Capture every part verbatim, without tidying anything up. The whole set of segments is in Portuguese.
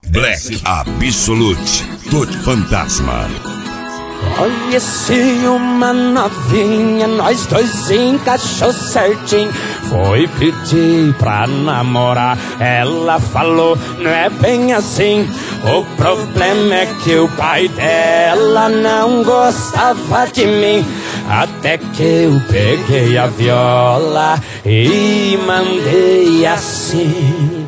Black Absolute, Tudo Fantasma. Conheci uma novinha, nós dois encaixou certinho. Foi pedir pra namorar, ela falou, não é bem assim. O problema é que o pai dela não gostava de mim. Até que eu peguei a viola e mandei assim.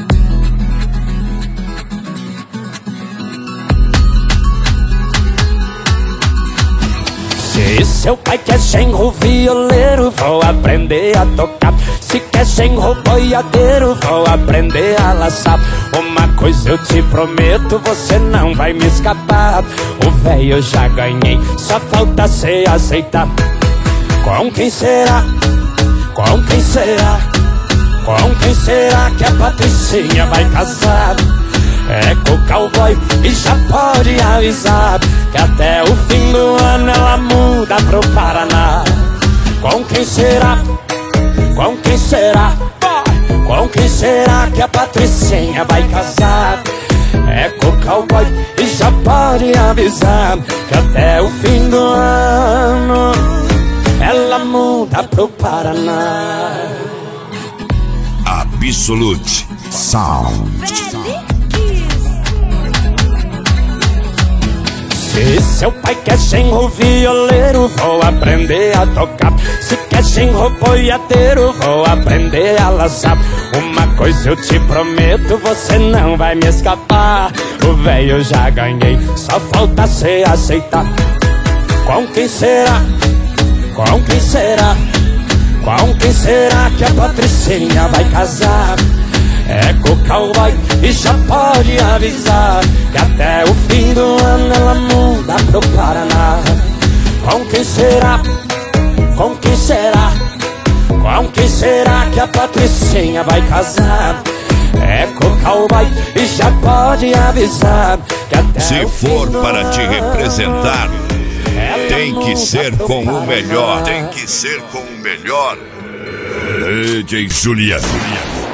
Se seu pai quer genro violeiro, vou aprender a tocar. Se quer genro boiadeiro, vou aprender a laçar. Uma coisa eu te prometo, você não vai me escapar. O velho eu já ganhei, só falta cê aceitar. Com quem será? Com quem será? Com quem será que a Patricinha vai casar? É com o cowboy e já pode avisar que até o fim do ano ela muda pro Paraná. Com quem será? Com quem será? Com quem será que a Patricinha vai casar? É com o cowboy e já pode avisar que até o fim do ano ela muda pro Paraná. Absolute Sound. Se seu pai quer genro violeiro, vou aprender a tocar. Se quer genro boiadeiro, vou aprender a laçar. Uma coisa eu te prometo, você não vai me escapar. O velho eu já ganhei, só falta cê aceitar. Com quem será? Com quem será? Com quem será que a Patricinha vai casar? É com o cowboy e já pode avisar que até o fim do ano ela muda pro Paraná. Com quem será? Com quem será? Com quem será que a Patricinha vai casar? É com o cowboy e já pode avisar que até Se o for fim do para te ano representar, ela tem que muda ser pro com o Paraná. melhor. Tem que ser com o melhor. D J Juliano.